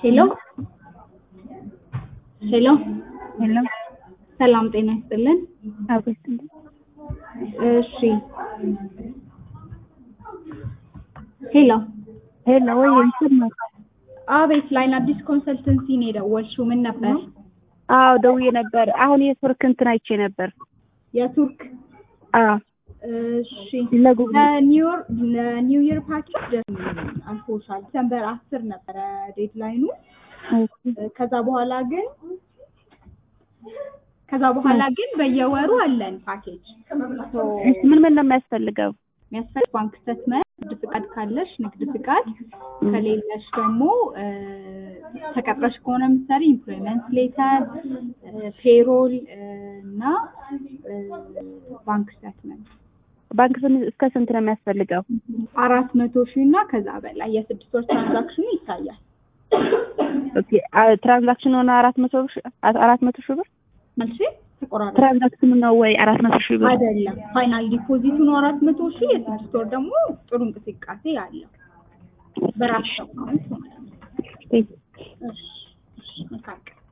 ሄሎ ሄሎ ሄሎ ሰላም ጤና ይስጥልን። አብስት እሺ ሄሎ ሄሎ ወይ ይሰማል? አቤት ላይን አዲስ ኮንሰልተንሲ ነው የደወልሽው? ምን ነበር? አዎ ደውዬ ነበር። አሁን የቱርክ እንትን አይቼ ነበር። የቱርክ አዎ እሺ ለኒው ይር ፓኬጅ አልፎሻል። ዲሰምበር 10 ነበረ ዴድላይኑ። ከዛ በኋላ ግን በየወሩ አለን ፓኬጅ። ምን ምን ነው የሚያስፈልገው? ባንክ ስቴትመንት፣ ንግድ ፍቃድ ካለሽ ንግድ ፍቃድ፣ ከሌለሽ ደግሞ ተቀጥረሽ ከሆነ ምሳሌ ኢምፕሎይመንት ሌተር፣ ፔሮል እና ባንክ ስቴትመንት። ባንክ እስከ ስንት ነው የሚያስፈልገው? 400,000 እና ከዛ በላይ የ6 ወር ትራንዛክሽኑ ይታያል። ኦኬ ትራንዛክሽኑ ነው 400,000 ብር ማለት ተቆራረጠ። ትራንዛክሽኑ ነው ወይ 400,000 ብር? አይደለም ፋይናል ዲፖዚቱ ነው 400,000። የ6 ወር ደግሞ ጥሩ እንቅስቃሴ ያለው በራስ አካውንት ማለት ነው። እሺ